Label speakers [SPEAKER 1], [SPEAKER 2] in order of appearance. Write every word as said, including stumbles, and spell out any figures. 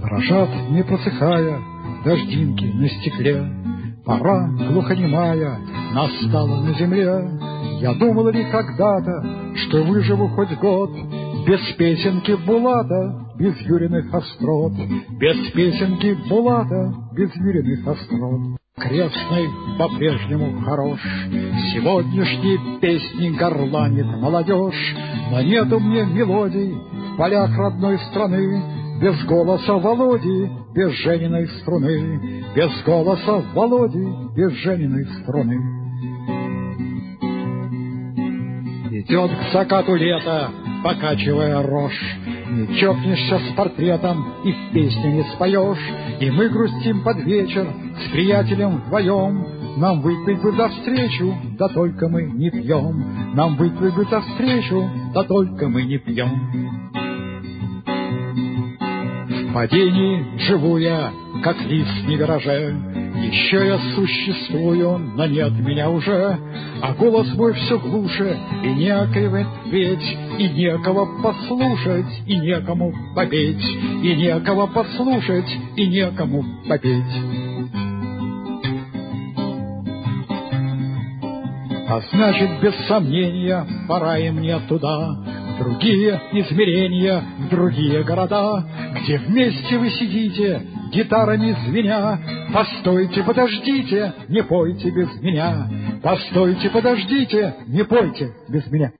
[SPEAKER 1] Дрожат, не просыхая, дождинки на стекле. Пора глухонемая настала на земле. Я думал ли когда-то, что выживу хоть год без песенки Булата, без Юриных острот, без песенки Булата, без Юриных острот. Крестный по-прежнему хорош, сегодняшние песни горланит молодежь, но нету мне мелодий в полях родной страны, без голоса Володи, без Жениной струны, без голоса Володи, без Жениной струны. Идет к закату лето, покачивая рожь, не чокнешься с портретом и в песню не споешь, и мы грустим под вечер с приятелем вдвоем. Нам выпить бы за встречу, да только мы не пьем. Нам выпить бы за встречу, да только мы не пьем. В падении живу я, как лист на вираже, еще я существую, но нет меня уже, а голос мой все глуше, и некого петь, и некого послушать, и некому попеть, и некого послушать, и некому попеть. А значит, без сомнения, пора и мне туда, в другие измерения, в другие города, где вместе вы сидите, гитарами звеня. Постойте, подождите, не пойте без меня. Постойте, подождите, не пойте без меня.